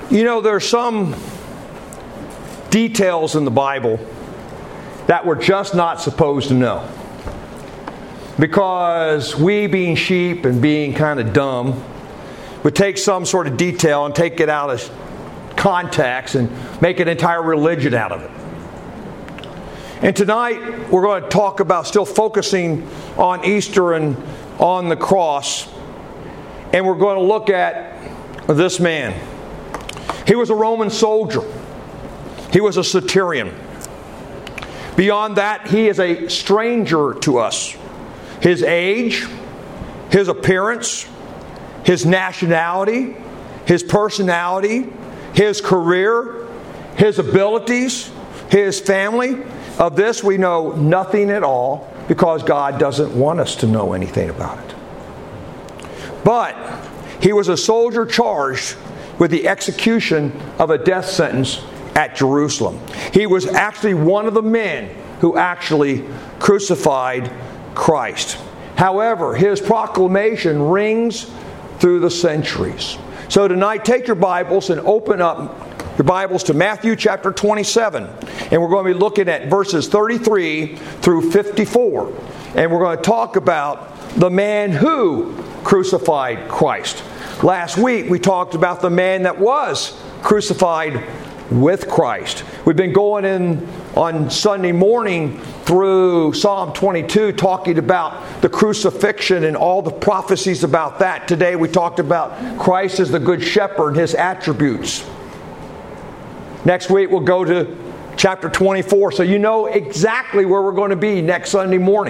You know, there's some details in the Bible that we're just not supposed to know. Because we, being sheep and being kind of dumb, would take some sort of detail and take it out of context and make an entire religion out of it. And tonight we're going to talk about still focusing on Easter and on the cross. And we're going to look at this man. He was a Roman soldier. He was a centurion. Beyond that, he is a stranger to us. His age, his appearance, his nationality, his personality, his career, his abilities, his family. Of this we know nothing at all because God doesn't want us to know anything about it. But he was a soldier charged with the execution of a death sentence at Jerusalem. He was actually one of the men who actually crucified Christ. However, his proclamation rings through the centuries. So tonight, take your Bibles and open up your Bibles to Matthew chapter 27. And we're going to be looking at verses 33 through 54. And we're going to talk about the man who crucified Christ. Last week, we talked about the man that was crucified with Christ. We've been going in on Sunday morning through Psalm 22 talking about the crucifixion and all the prophecies about that. Today we talked about Christ as the good shepherd and his attributes. Next week we'll go to chapter 24 so you know exactly where we're going to be next Sunday morning.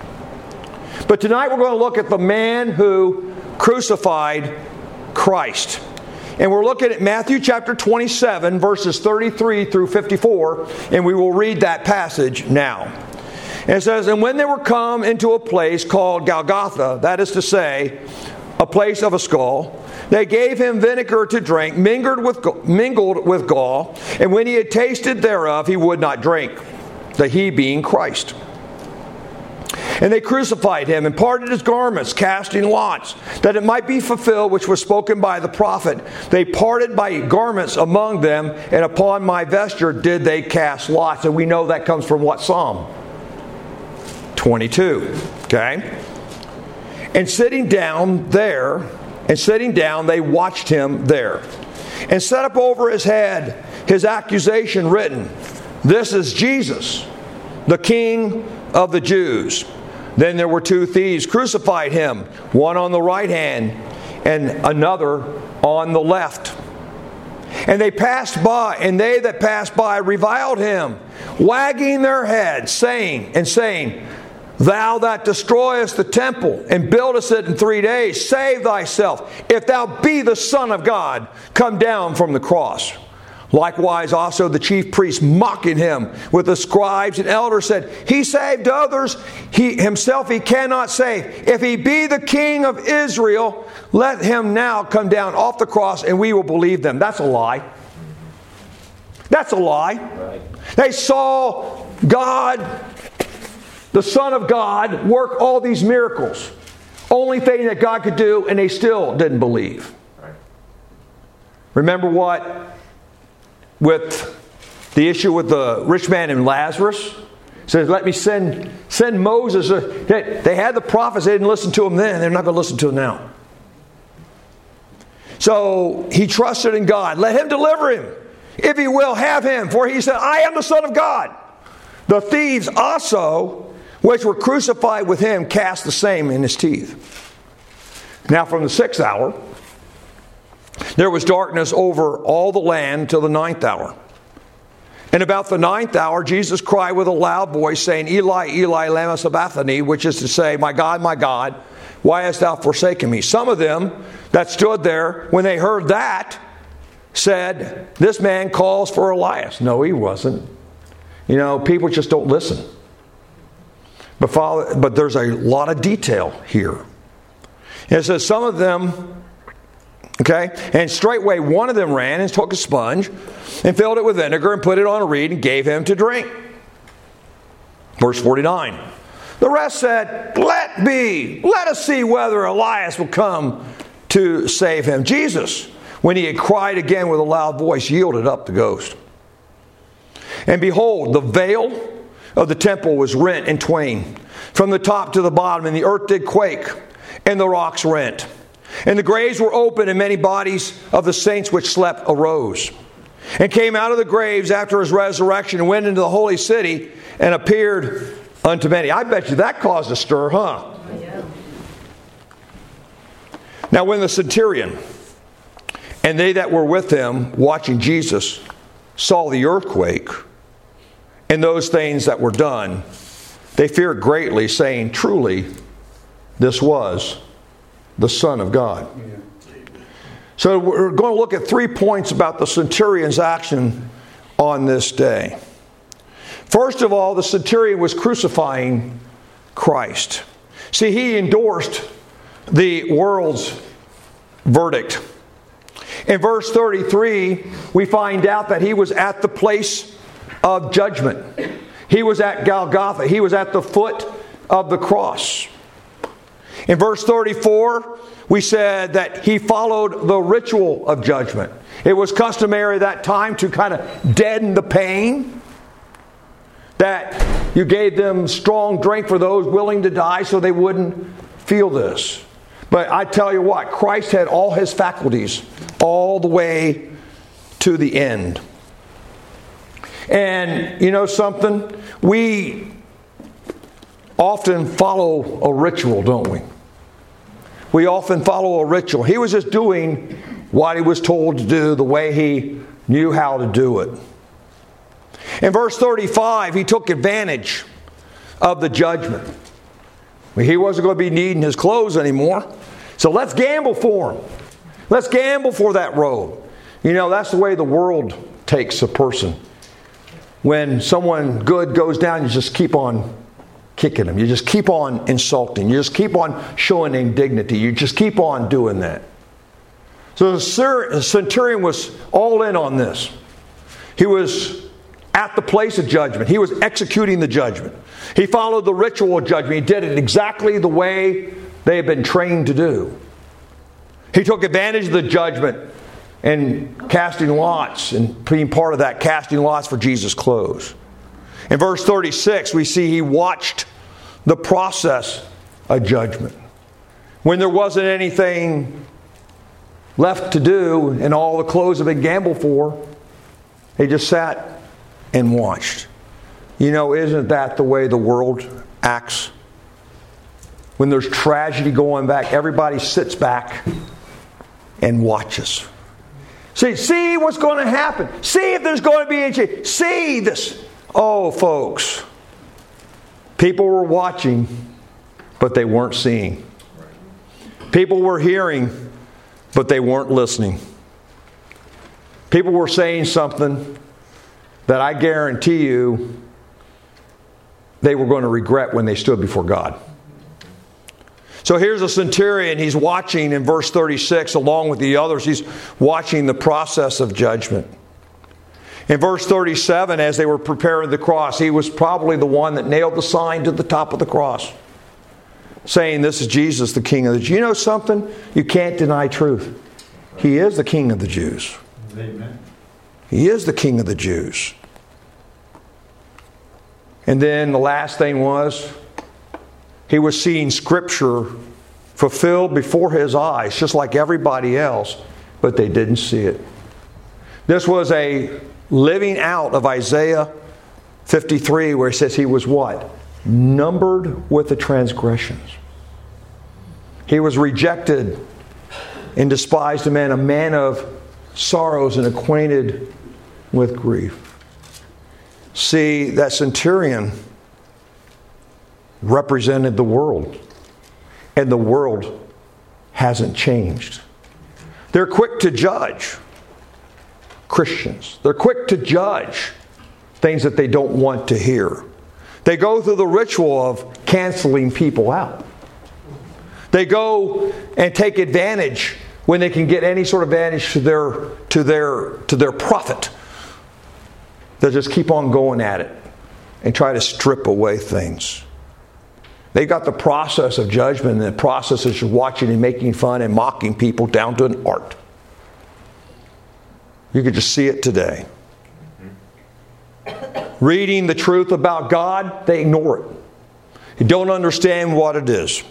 But tonight we're going to look at the man who crucified Christ. And we're looking at Matthew chapter 27, verses 33 through 54, and we will read that passage now. And it says, "And when they were come into a place called Golgotha, that is to say, a place of a skull, they gave him vinegar to drink, mingled with gall, and when he had tasted thereof, he would not drink, that he being Christ. And they crucified him and parted his garments, casting lots, that it might be fulfilled which was spoken by the prophet. They parted my garments among them, and upon my vesture did they cast lots." And we know that comes from what Psalm? 22. Okay? And sitting down, they watched him there. And set up over his head his accusation written, "This is Jesus, the King of the Jews." Then there were two thieves crucified him, one on the right hand and another on the left. And they passed by, and they that passed by reviled him, wagging their heads, saying, "Thou that destroyest the temple and buildest it in 3 days, save thyself. If thou be the Son of God, come down from the cross." Likewise also the chief priests, mocking him with the scribes and elders, said, "He saved others, himself he cannot save. If he be the King of Israel, let him now come down off the cross and we will believe them." That's a lie. That's a lie. Right. They saw God, the Son of God, work all these miracles. Only thing that God could do, and they still didn't believe. Right. Remember what? With the issue with the rich man and Lazarus, he says, "Let me send Moses." They had the prophets, they didn't listen to him then, they're not going to listen to him now. So he trusted in God. Let him deliver him, if he will have him, for he said, "I am the Son of God." The thieves also, which were crucified with him, cast the same in his teeth. Now from the 6th hour, there was darkness over all the land till the 9th hour. And about the 9th hour, Jesus cried with a loud voice, saying, "Eli, Eli, lama sabachthani," which is to say, my God, why hast thou forsaken me?" Some of them that stood there, when they heard that, said, "This man calls for Elias." No, he wasn't. You know, people just don't listen. But there's a lot of detail here. And it says some of them, okay, and straightway one of them ran and took a sponge and filled it with vinegar and put it on a reed and gave him to drink. Verse 49. The rest said, Let us see whether Elias will come to save him." Jesus, when he had cried again with a loud voice, yielded up the ghost. And behold, the veil of the temple was rent in twain, from the top to the bottom, and the earth did quake, and the rocks rent. And the graves were opened, and many bodies of the saints which slept arose, and came out of the graves after his resurrection, and went into the holy city, and appeared unto many. I bet you that caused a stir, huh? Yeah. Now when the centurion and they that were with him watching Jesus saw the earthquake and those things that were done, they feared greatly, saying, truly, this was the Son of God. Yeah. So we're going to look at 3 points about the centurion's action on this day. First of all, the centurion was crucifying Christ. See, he endorsed the world's verdict. In verse 33, we find out that he was at the place of judgment. He was at Golgotha. He was at the foot of the cross. In verse 34, we said that he followed the ritual of judgment. It was customary at that time to kind of deaden the pain, that you gave them strong drink for those willing to die so they wouldn't feel this. But I tell you what, Christ had all his faculties all the way to the end. And you know something? We often follow a ritual, don't we? We often follow a ritual. He was just doing what he was told to do the way he knew how to do it. In verse 35, he took advantage of the judgment. He wasn't going to be needing his clothes anymore. So let's gamble for him. Let's gamble for that robe. You know, that's the way the world takes a person. When someone good goes down, you just keep on kicking them. You just keep on insulting. You just keep on showing indignity. You just keep on doing that. So the centurion was all in on this. He was at the place of judgment. He was executing the judgment. He followed the ritual of judgment. He did it exactly the way they had been trained to do. He took advantage of the judgment and casting lots, and being part of that, casting lots for Jesus' clothes. In verse 36, we see he watched the process of judgment. When there wasn't anything left to do and all the clothes had been gambled for, he just sat and watched. You know, isn't that the way the world acts? When there's tragedy going back, everybody sits back and watches. See what's going to happen. See if there's going to be any change. See this. Oh, folks. People were watching, but they weren't seeing. People were hearing, but they weren't listening. People were saying something that I guarantee you they were going to regret when they stood before God. So here's a centurion. He's watching in verse 36 along with the others. He's watching the process of judgment. In verse 37, as they were preparing the cross, he was probably the one that nailed the sign to the top of the cross, saying, "This is Jesus, the King of the Jews." You know something? You can't deny truth. He is the King of the Jews. Amen. He is the King of the Jews. And then the last thing was, he was seeing Scripture fulfilled before his eyes, just like everybody else, but they didn't see it. This was a living out of Isaiah 53, where it says he was what? Numbered with the transgressions. He was rejected and despised of men, a man of sorrows and acquainted with grief. See, that centurion represented the world, and the world hasn't changed. They're quick to judge Christians. They're quick to judge things that they don't want to hear. They go through the ritual of canceling people out. They go and take advantage when they can get any sort of advantage to their profit. They'll just keep on going at it and try to strip away things. They got the process of judgment, and the process is watching and making fun and mocking people down to an art. You could just see it today. Reading the truth about God, they ignore it. You don't understand what it is.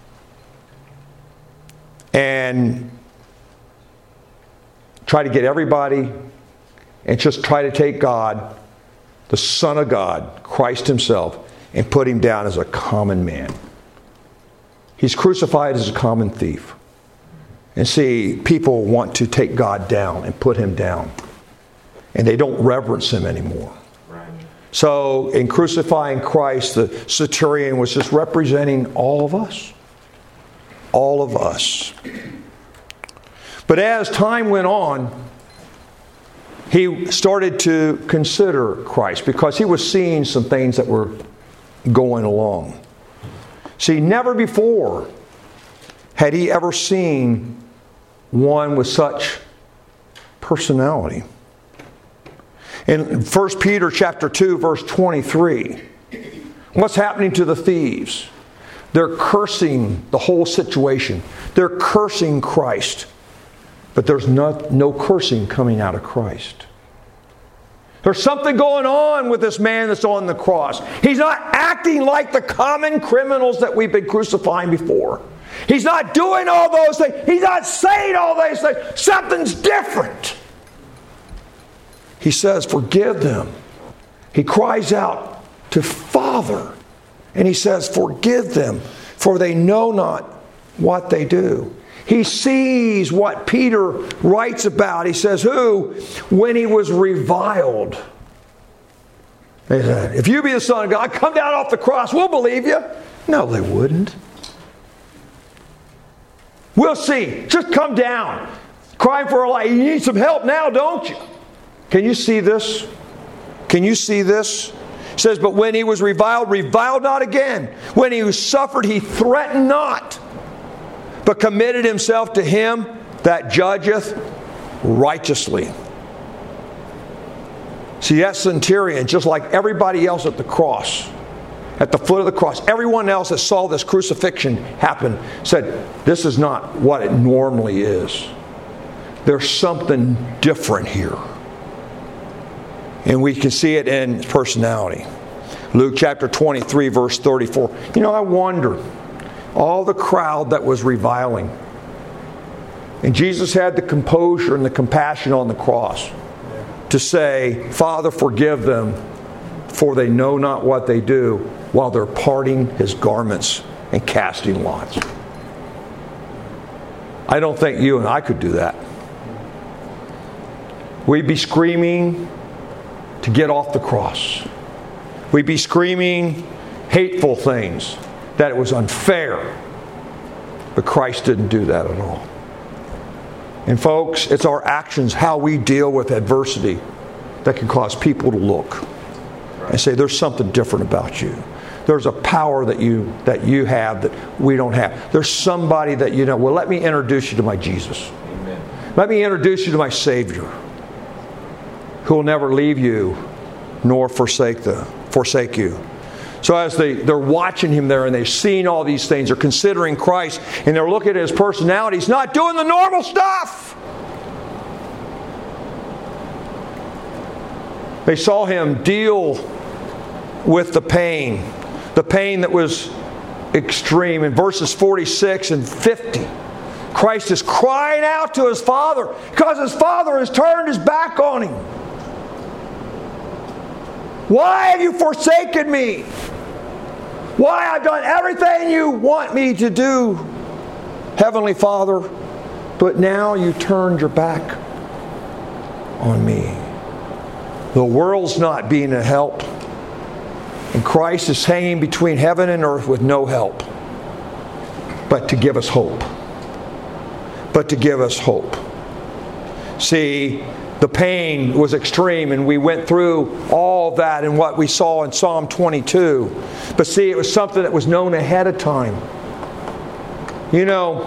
And try to get everybody and just try to take God, the Son of God, Christ Himself, and put Him down as a common man. He's crucified as a common thief. And see, people want to take God down and put Him down. And they don't reverence Him anymore. Right. So, in crucifying Christ, the centurion was just representing all of us. All of us. But as time went on, he started to consider Christ because he was seeing some things that were going along. See, never before had he ever seen one with such personality. In 1 Peter chapter 2, verse 23, what's happening to the thieves? They're cursing the whole situation. They're cursing Christ. But there's no cursing coming out of Christ. There's something going on with this man that's on the cross. He's not acting like the common criminals that we've been crucifying before. He's not doing all those things. He's not saying all those things. Something's different. He says, forgive them. He cries out to Father. And he says, forgive them, for they know not what they do. He sees what Peter writes about. He says, who, when he was reviled. They said, if you be the Son of God, come down off the cross, we'll believe you. No, they wouldn't. We'll see. Just come down. Crying for a life. You need some help now, don't you? Can you see this? Can you see this? It says, but when he was reviled not again. When he was suffered, he threatened not, but committed himself to him that judgeth righteously. See, that centurion, just like everybody else at the cross, at the foot of the cross, everyone else that saw this crucifixion happen said, this is not what it normally is. There's something different here. And we can see it in his personality. Luke chapter 23, verse 34. You know, I wonder, all the crowd that was reviling. And Jesus had the composure and the compassion on the cross to say, Father, forgive them, for they know not what they do, while they're parting his garments and casting lots. I don't think you and I could do that. We'd be screaming to get off the cross. We'd be screaming hateful things, that it was unfair. But Christ didn't do that at all. And folks, it's our actions, how we deal with adversity, that can cause people to look and say, there's something different about you. There's a power that you have that we don't have. There's somebody that you know. Well, let me introduce you to my Jesus. Amen. Let me introduce you to my Savior, who will never leave you nor forsake you. So as they're watching him there and they're seeing all these things, they're considering Christ, and they're looking at his personality. He's not doing the normal stuff. They saw him deal with the pain that was extreme. In verses 46 and 50, Christ is crying out to his Father because his Father has turned his back on him. Why have you forsaken me? Why? I've done everything you want me to do, Heavenly Father, but now you turned your back on me. The world's not being a help, and Christ is hanging between heaven and earth with no help, but to give us hope. But to give us hope. See, the pain was extreme, and we went through all that and what we saw in Psalm 22. But see, it was something that was known ahead of time. You know,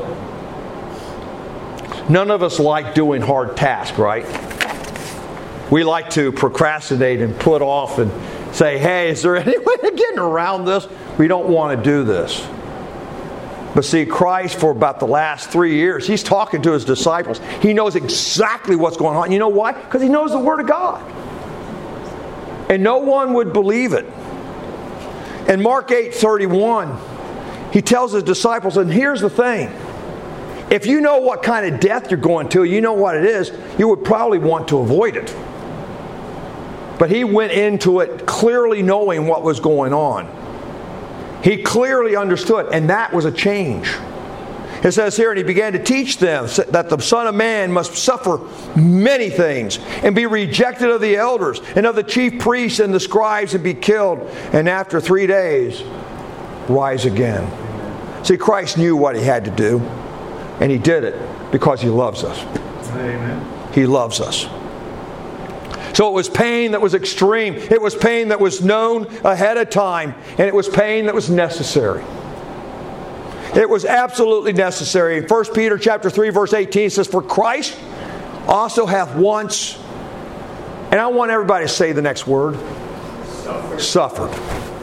none of us like doing hard tasks, right? We like to procrastinate and put off and say, hey, is there any way of getting around this? We don't want to do this. But see, Christ, for about the last 3 years, He's talking to His disciples. He knows exactly what's going on. You know why? Because He knows the Word of God. And no one would believe it. In Mark 8:31, He tells His disciples, and here's the thing. If you know what kind of death you're going to, you know what it is, you would probably want to avoid it. But He went into it clearly knowing what was going on. He clearly understood, and that was a change. It says here, and He began to teach them that the Son of Man must suffer many things and be rejected of the elders and of the chief priests and the scribes and be killed, and after 3 days rise again. See, Christ knew what He had to do, and He did it because He loves us. Amen. He loves us. So it was pain that was extreme. It was pain that was known ahead of time. And it was pain that was necessary. It was absolutely necessary. In 1 Peter chapter 3, verse 18 says, for Christ also hath once, and I want everybody to say the next word, suffered.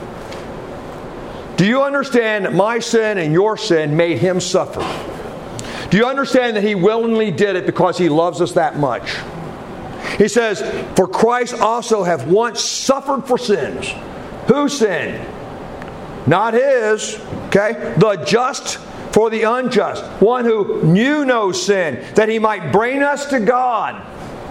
Do you understand that my sin and your sin made Him suffer? Do you understand that He willingly did it because He loves us that much? He says, for Christ also hath once suffered for sins. Who sinned? Not His. Okay? The just for the unjust. One who knew no sin, that He might bring us to God.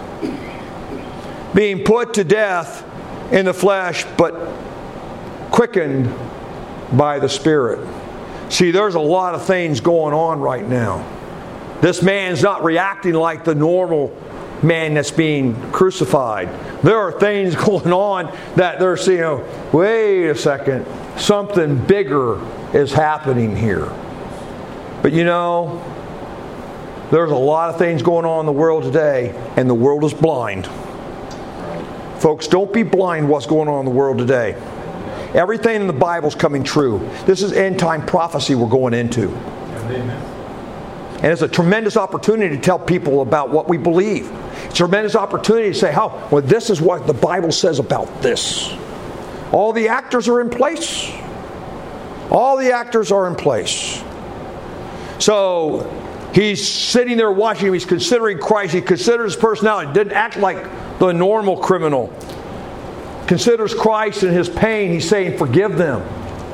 Being put to death in the flesh, but quickened by the Spirit. See, there's a lot of things going on right now. This man's not reacting like the normal man that's being crucified. There are things going on that they're seeing, wait a second, something bigger is happening here. But you know, there's a lot of things going on in the world today, and the world is blind. Folks, don't be blind what's going on in the world today. Everything in the Bible is coming true. This is end time prophecy we're going into. Amen. And it's a tremendous opportunity to tell people about what we believe. It's a tremendous opportunity to say, well, this is what the Bible says about this. All the actors are in place. All the actors are in place. So he's sitting there watching him. He's considering Christ. He considers his personality. He didn't act like the normal criminal. Considers Christ and His pain. He's saying, forgive them.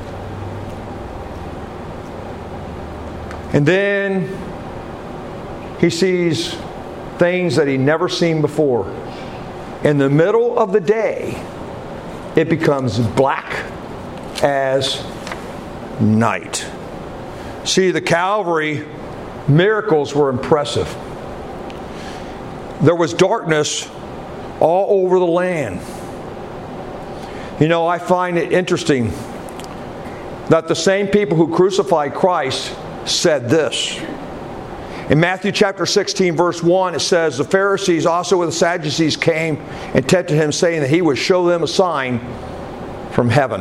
And then he sees things that he never seen before. In the middle of the day, it becomes black as night. See, the Calvary miracles were impressive. There was darkness all over the land. You know, I find it interesting that the same people who crucified Christ said this. In Matthew chapter 16, verse 1, it says, the Pharisees also with the Sadducees came and tempted Him, saying that He would show them a sign from heaven.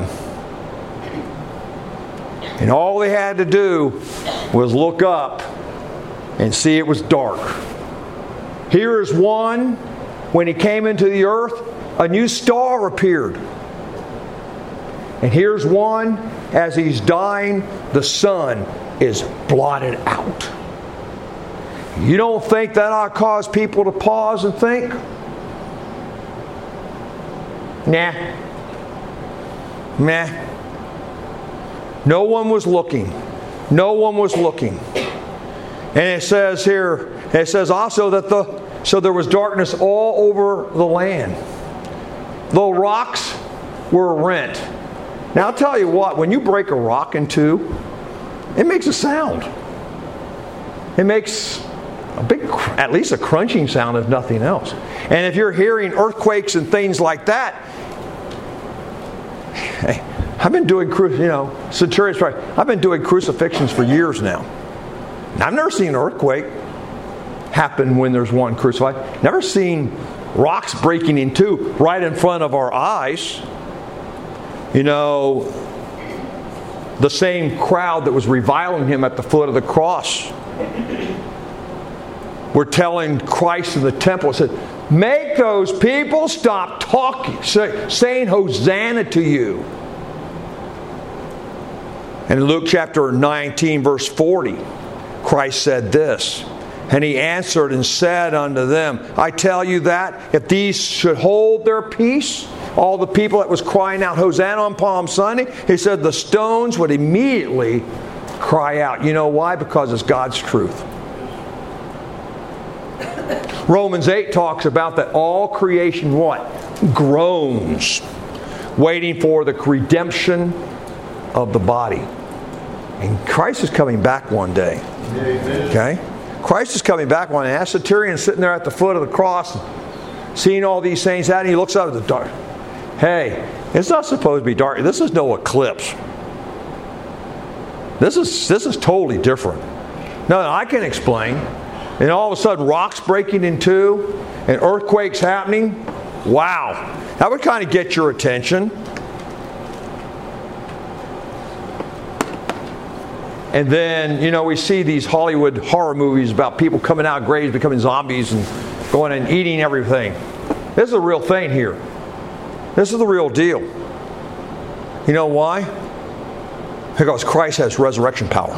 And all they had to do was look up and see it was dark. Here is one, when He came into the earth, a new star appeared. And here's one, as He's dying, the sun is blotted out. You don't think that ought to cause people to pause and think? Nah. No one was looking. No one was looking. And it says here, it says also that so there was darkness all over the land. The rocks were rent. Now I'll tell you what, when you break a rock in two, it makes a sound. It makes at least a crunching sound, if nothing else. And if you're hearing earthquakes and things like that, hey, I've been doing Centurion's Prayer. I've been doing crucifixions for years now. And I've never seen an earthquake happen when there's one crucified. Never seen rocks breaking in two right in front of our eyes. You know, the same crowd that was reviling Him at the foot of the cross were telling Christ in the temple, said, make those people stop talking, saying Hosanna to you. And in Luke chapter 19, verse 40, Christ said this, and he answered and said unto them, I tell you that if these should hold their peace, all the people that was crying out, Hosanna on Palm Sunday, he said the stones would immediately cry out. You know why? Because it's God's truth. Romans 8 talks about that all creation what? Groans, waiting for the redemption of the body. And Christ is coming back one day. Okay? Christ is coming back one day. That centurion sitting there at the foot of the cross, seeing all these things happen, he looks up at the dark. Hey, it's not supposed to be dark. This is no eclipse. This is totally different. No, I can explain. And all of a sudden, rocks breaking in two, and earthquakes happening. Wow, that would kind of get your attention. And then, we see these Hollywood horror movies about people coming out of graves, becoming zombies, and going and eating everything. This is a real thing here. This is the real deal. You know why? Because Christ has resurrection power.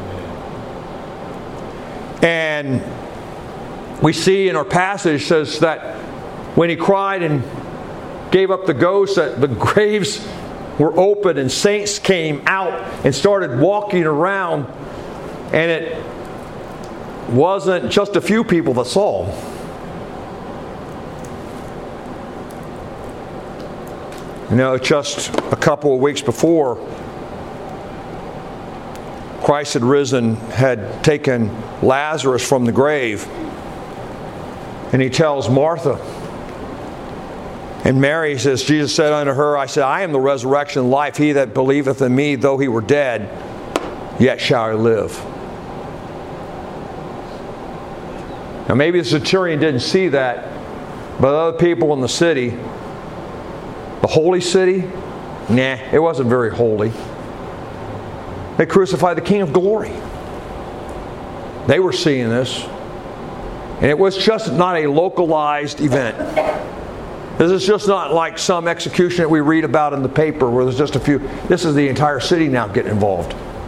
And we see in our passage says that when he cried and gave up the ghost, that the graves were open and saints came out and started walking around, and it wasn't just a few people that saw him. Just a couple of weeks before, Christ had risen, had taken Lazarus from the grave, and he tells Martha, and Mary says, Jesus said unto her, I said, I am the resurrection and life. He that believeth in me, though he were dead, yet shall he live. Now maybe the centurion didn't see that, but other people in the city, the holy city, it wasn't very holy. They crucified the King of Glory. They were seeing this. And it was just not a localized event. This is just not like some execution that we read about in the paper where there's just a few. This is the entire city now getting involved.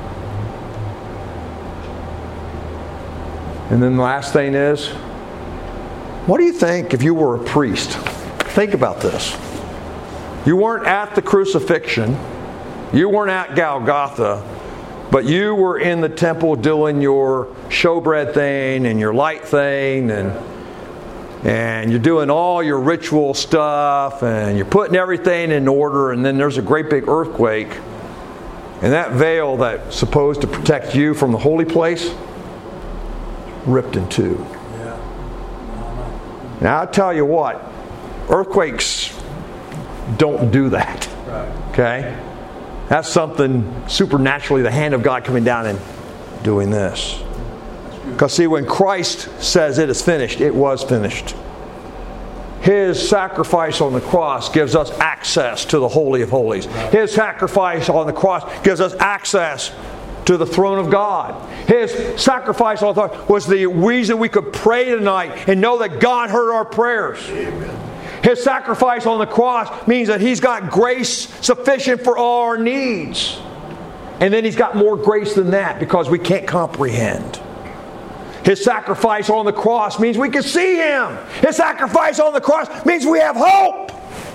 And then the last thing is, what do you think if you were a priest? Think about this. You weren't at the crucifixion. You weren't at Golgotha. But you were in the temple doing your showbread thing and your light thing, and you're doing all your ritual stuff, and you're putting everything in order, and then there's a great big earthquake, and that veil that's supposed to protect you from the holy place ripped in two. Now I'll tell you what, earthquakes don't do that. Okay? That's something supernaturally, the hand of God coming down and doing this. Because see, when Christ says it is finished, it was finished. His sacrifice on the cross gives us access to the Holy of Holies. His sacrifice on the cross gives us access to the throne of God. His sacrifice on the cross was the reason we could pray tonight and know that God heard our prayers. Amen. His sacrifice on the cross means that He's got grace sufficient for all our needs. And then He's got more grace than that because we can't comprehend. His sacrifice on the cross means we can see Him. His sacrifice on the cross means we have hope.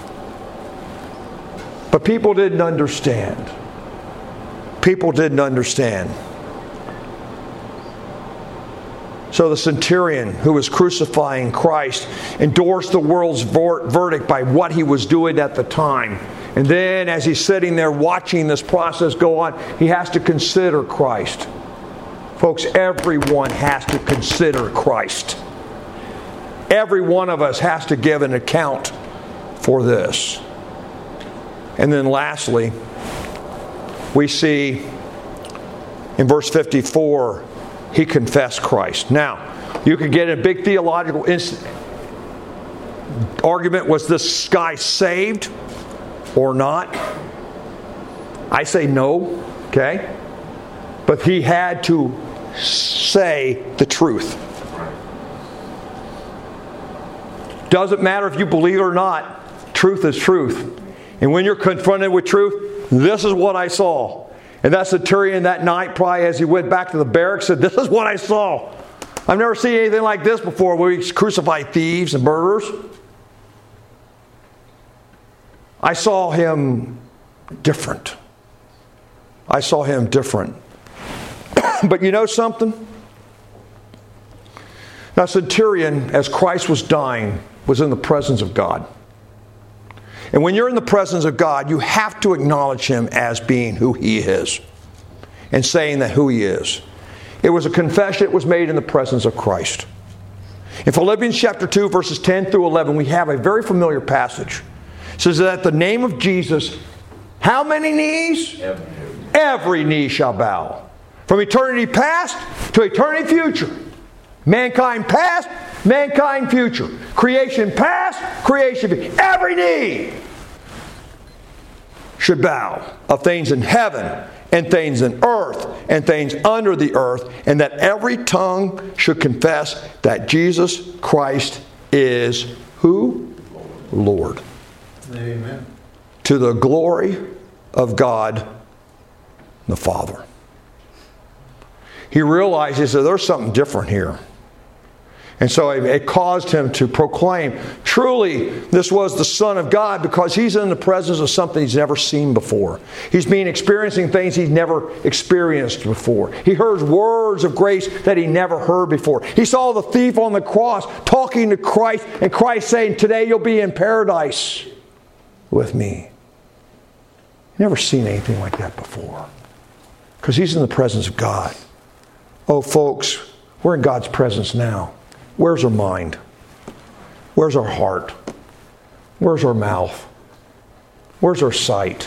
But people didn't understand. People didn't understand. So the centurion who was crucifying Christ endorsed the world's verdict by what he was doing at the time. And then as he's sitting there watching this process go on, he has to consider Christ. Folks, everyone has to consider Christ. Every one of us has to give an account for this. And then lastly, we see in verse 54, he confessed Christ. Now, you could get in a big theological argument, was this guy saved or not? I say no, okay? But he had to say the truth. Doesn't matter if you believe it or not, truth is truth. And when you're confronted with truth, this is what I saw. And that centurion that night, probably as he went back to the barracks, said, "This is what I saw. I've never seen anything like this before, where we crucify thieves and murderers. I saw him different. I saw him different." But you know something? Now, centurion, as Christ was dying, was in the presence of God. And when you're in the presence of God, you have to acknowledge Him as being who He is and saying that who He is. It was a confession that was made in the presence of Christ. In Philippians chapter 2, verses 10 through 11, we have a very familiar passage. It says that at the name of Jesus, how many knees? Every knee shall bow. From eternity past to eternity future. Mankind past, mankind future. Creation past, creation future. Every knee should bow, of things in heaven and things in earth and things under the earth, and that every tongue should confess that Jesus Christ is who? Lord. Amen. To the glory of God the Father. He realizes that there's something different here. And so it caused him to proclaim, truly, this was the Son of God, because he's in the presence of something he's never seen before. He's been experiencing things he's never experienced before. He heard words of grace that he never heard before. He saw the thief on the cross talking to Christ, and Christ saying, "Today you'll be in paradise with me." Never seen anything like that before. Because he's in the presence of God. Oh, folks, we're in God's presence now. Where's our mind? Where's our heart? Where's our mouth? Where's our sight?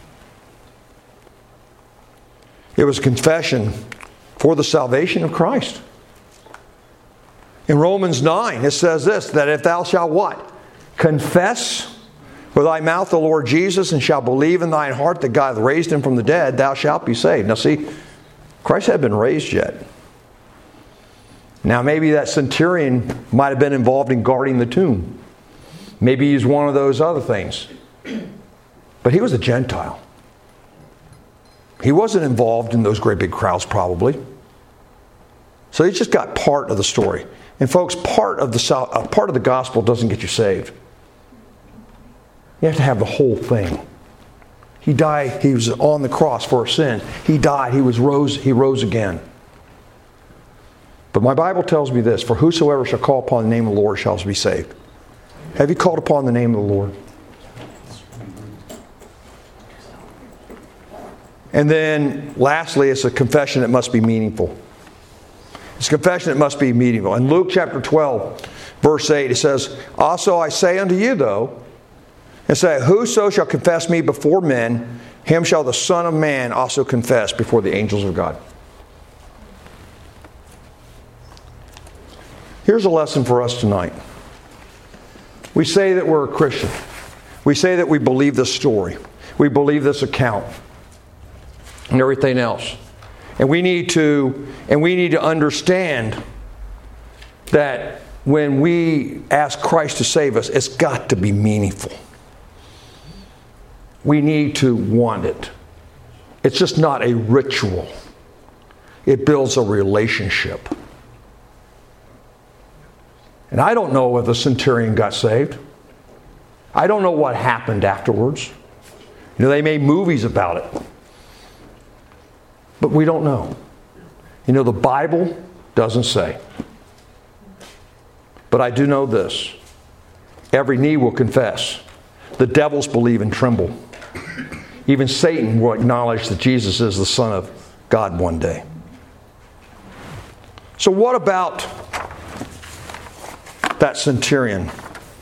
It was confession for the salvation of Christ. In Romans 9, it says this, that if thou shalt what? Confess with thy mouth the Lord Jesus, and shalt believe in thine heart that God hath raised him from the dead, thou shalt be saved. Now see, Christ hadn't been raised yet. Now maybe that centurion might have been involved in guarding the tomb. Maybe he's one of those other things. But he was a Gentile. He wasn't involved in those great big crowds probably. So he just got part of the story. And folks, part of the gospel doesn't get you saved. You have to have the whole thing. He died, he was on the cross for our sin. He died, he rose again. But my Bible tells me this, for whosoever shall call upon the name of the Lord shall be saved. Have you called upon the name of the Lord? And then lastly, it's a confession that must be meaningful. It's a confession that must be meaningful. In Luke chapter 12, verse 8, it says, "Also I say unto you, though, and say, whoso shall confess me before men, him shall the Son of Man also confess before the angels of God." Here's a lesson for us tonight. We say that we're a Christian. We say that we believe this story. We believe this account. And everything else. And we need to understand that when we ask Christ to save us, it's got to be meaningful. We need to want it. It's just not a ritual. It builds a relationship. And I don't know if the centurion got saved. I don't know what happened afterwards. You know, they made movies about it. But we don't know. You know, the Bible doesn't say. But I do know this. Every knee will confess. The devils believe and tremble. Even Satan will acknowledge that Jesus is the Son of God one day. So what about that centurion?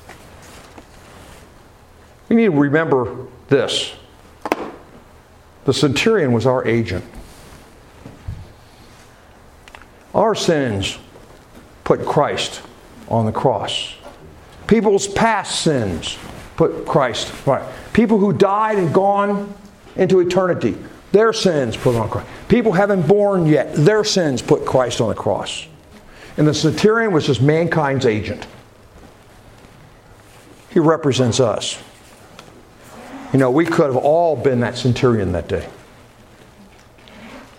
We need to remember this. The centurion was our agent. Our sins put Christ on the cross. People's past sins put Christ. Right. People who died and gone into eternity, their sins put on Christ. People haven't born yet, their sins put Christ on the cross. And the centurion was just mankind's agent. He represents us. You know, we could have all been that centurion that day.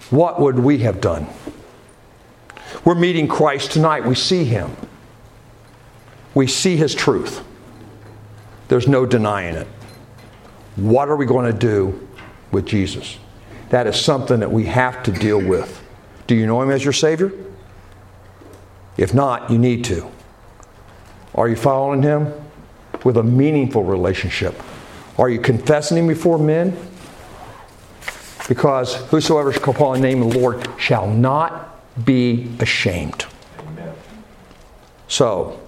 what would we have done? We're meeting Christ tonight. We see Him. We see His truth. There's no denying it. What are we going to do with Jesus? That is something that we have to deal with. Do you know Him as your Savior? If not, you need to. Are you following Him with a meaningful relationship? Are you confessing Him before men? Because whosoever shall call on the name of the Lord shall not be ashamed. Amen. So,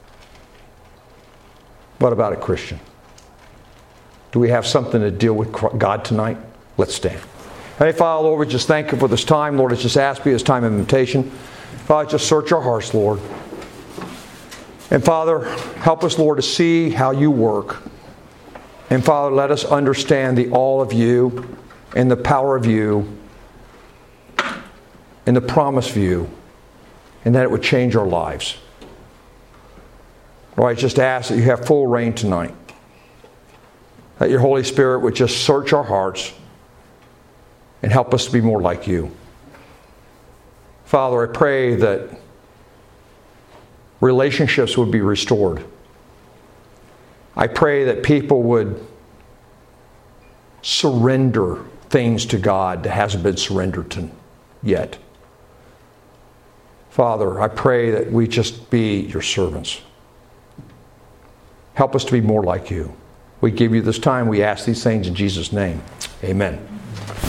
what about a Christian? Do we have something to deal with God tonight? Let's stand. Hey, Father, Lord, we just thank You for this time. Lord, I just ask You this time of invitation. Father, just search our hearts, Lord. And Father, help us, Lord, to see how You work. And Father, let us understand the all of You and the power of You and the promise of You, and that it would change our lives. Lord, I just ask that You have full reign tonight. That Your Holy Spirit would just search our hearts and help us to be more like You. Father, I pray that relationships would be restored. I pray that people would surrender things to God that hasn't been surrendered to yet. Father, I pray that we just be Your servants. Help us to be more like You. We give You this time. We ask these things in Jesus' name. Amen.